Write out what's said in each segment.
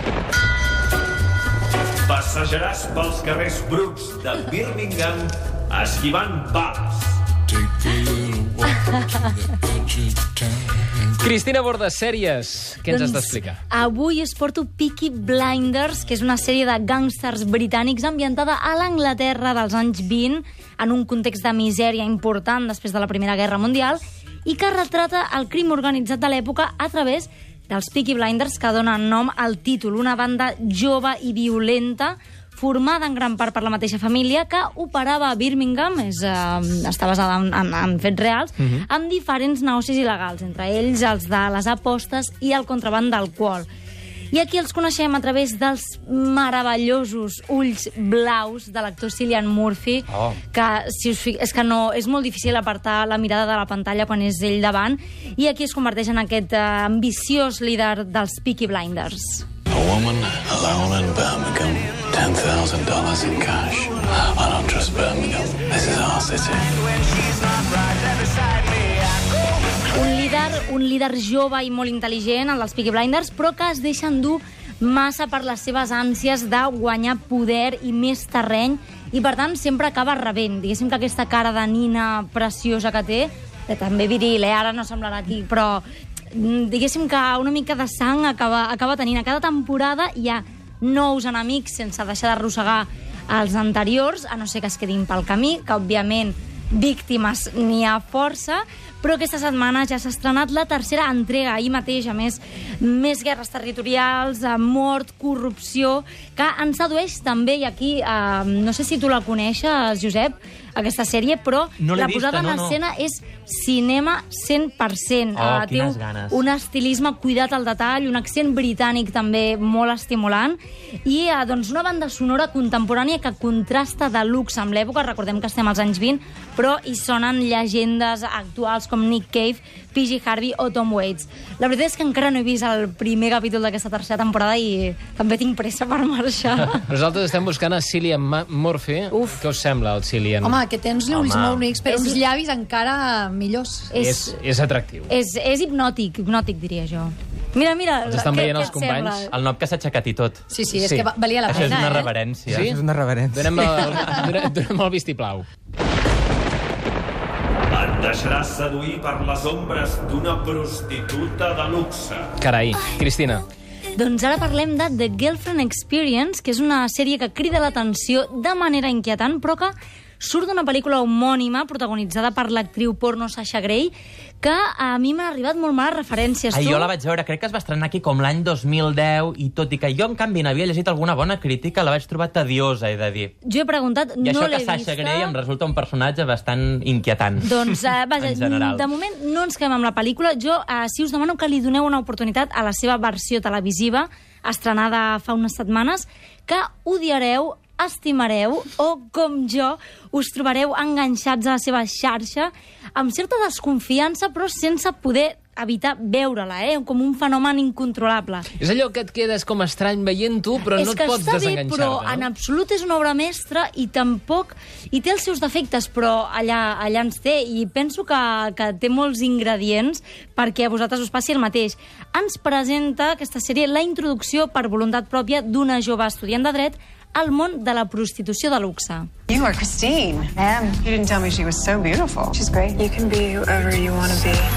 Passejaràs pels carrers bruts de Birmingham esquivant bales. Cristina Bordes, sèries. Què ens has d'explicar? Avui us porto Peaky Blinders, que és una sèrie de gàngsters britànics ambientada a l'Anglaterra dels anys 20, en un context de misèria important després de la Primera Guerra Mundial, i que retrata el crim organitzat de l'època a través dels Peaky Blinders, que donen nom al títol, una banda jove i violenta formada en gran part per la mateixa família, que operava a Birmingham, està basada en fets reals, amb diferents negocis il·legals, entre ells els de les apostes i el contraban d'alcohol. I aquí els coneixem a través dels meravellosos ulls blaus de l'actor Cillian Murphy, que és que no, és molt difícil apartar la mirada de la pantalla quan és ell davant, i aquí es converteix en aquest ambiciós líder dels Peaky Blinders. A woman alone in Birmingham, $10,000 in cash. I don't trust Birmingham. This is our city. Un líder jove i molt intel·ligent, el dels Peaky Blinders, però que es deixa endur massa per les seves ànsies de guanyar poder i més terreny, i per tant sempre acaba rebent. Diguéssim que aquesta cara de nina preciosa que té, també viril, ara no semblarà aquí, però diguéssim que una mica de sang acaba tenint. A cada temporada hi ha nous enemics sense deixar d'arrossegar els anteriors, a no ser que es quedin pel camí, que òbviament víctimes n'hi ha força, però aquesta setmana ja s'ha estrenat la tercera entrega, ahir mateix, a més guerres territorials, mort, corrupció, que ens sedueix també, i aquí, no sé si tu la coneixes, Josep, aquesta sèrie, però la posada en escena és cinema 100%. Quines ganes. Un estilisme cuidat al detall, un accent britànic també molt estimulant, i doncs una banda sonora contemporània que contrasta de luxe amb l'època. Recordem que estem als anys 20, però hi sonen llegendes actuals com Nick Cave, PG Harvey o Tom Waits. La veritat és que encara no he vist el primer capítol d'aquesta tercera temporada i també tinc pressa per marxar. Nosaltres estem buscant a Cillian Murphy. Què us sembla, el Cillian? Home, que tens ulls molt bonics, però uns llavis encara millors. És atractiu. És hipnòtic, diria jo. Mira, Els estan veient els companys. El nom que s'ha aixecat i tot. Sí, és que valia la Això és pena, una reverència. Sí? És una reverència. Donem el vistiplau. Et deixaràs seduir per les ombres d'una prostituta de luxe. Carai, Cristina. Doncs ara parlem de The Girlfriend Experience, que és una sèrie que crida l'atenció de manera inquietant, però que surt d'una pel·lícula homònima protagonitzada per l'actriu porno Sasha Grey, que a mi m'han arribat molt males referències. Jo la vaig veure, crec que es va estrenar aquí com l'any 2010, i tot i que jo, en canvi, n'havia llegit alguna bona crítica, la vaig trobar tediosa, he de dir. Jo he preguntat, I no això l'he que vista. Sasha Grey em resulta un personatge bastant inquietant. Doncs, vaja, en general. de moment no ens quedem amb la pel·lícula. Jo, sí, us demano que li doneu una oportunitat a la seva versió televisiva, estrenada fa unes setmanes, que odiareu, estimareu, o, com jo, us trobareu enganxats a la seva xarxa, amb certa desconfiança, però sense poder evitar veure-la, com un fenomen incontrolable. És allò que et quedes com estrany veient-ho, però no et pots desenganxar-te. És que està bé, però en absolut és una obra mestra, i tampoc... I té els seus defectes, però allà ens té, i penso que té molts ingredients perquè a vosaltres us passi el mateix. Ens presenta aquesta sèrie la introducció per voluntat pròpia d'una jove estudiant de dret al món de la prostitució de luxe. You are Christine. I am. You didn't tell me she was so beautiful. She's great. You can be whoever you want to be.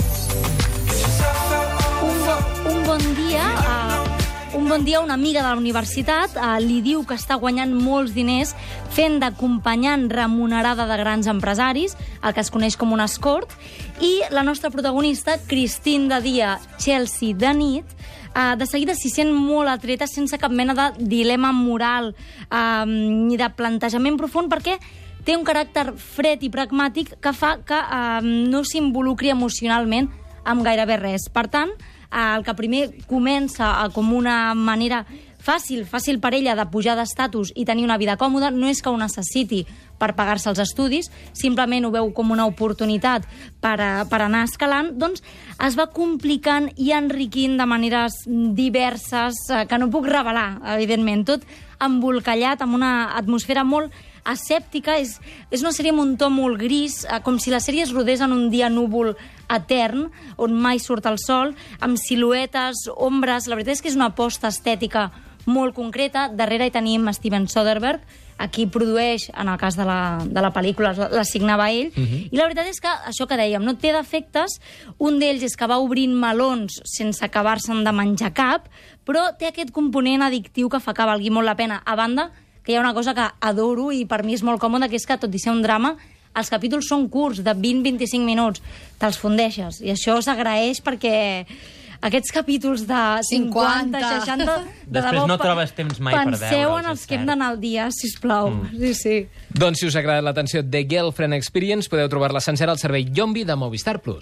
Un bon dia, una amiga de la universitat li diu que està guanyant molts diners fent d'acompanyant remunerada de grans empresaris, el que es coneix com un escort, i la nostra protagonista, Christine de dia, Chelsea de nit, de seguida s'hi sent molt atreta sense cap mena de dilema moral ni de plantejament profund, perquè té un caràcter fred i pragmàtic que fa que no s'involucri emocionalment amb gairebé res. Per tant, el que primer comença com una manera fàcil per ella de pujar d'estatus i tenir una vida còmoda, no és que ho necessiti per pagar-se els estudis, simplement ho veu com una oportunitat per anar escalant, doncs es va complicant i enriquint de maneres diverses que no puc revelar, evidentment, tot embolcallat amb una atmosfera molt asèptica, és una sèrie amb un to molt gris, com si la sèrie es rodés en un dia núvol etern, on mai surt el sol, amb siluetes, ombres. La veritat és que és una aposta estètica molt concreta. Darrere hi tenim Steven Soderbergh, a qui produeix, en el cas de la pel·lícula, l'assignava ell. I la veritat és que, això que dèiem, no té defectes. Un d'ells és que va obrint melons sense acabar-se'n de menjar cap, però té aquest component addictiu que fa que valgui molt la pena. A banda, que hi ha una cosa que adoro i per mi és molt còmode, que és que, tot i ser un drama, els capítols són curts, de 20-25 minuts. Te'ls fondeixes. I això s'agraeix perquè aquests capítols de 50, 60... Després no trobes temps mai per veure'ls. Penseu en els que hem d'anar al dia, sisplau. Sí. Doncs si us ha agradat l'atenció The Girlfriend Experience, podeu trobar-la sencera al servei Yombi de Movistar Plus.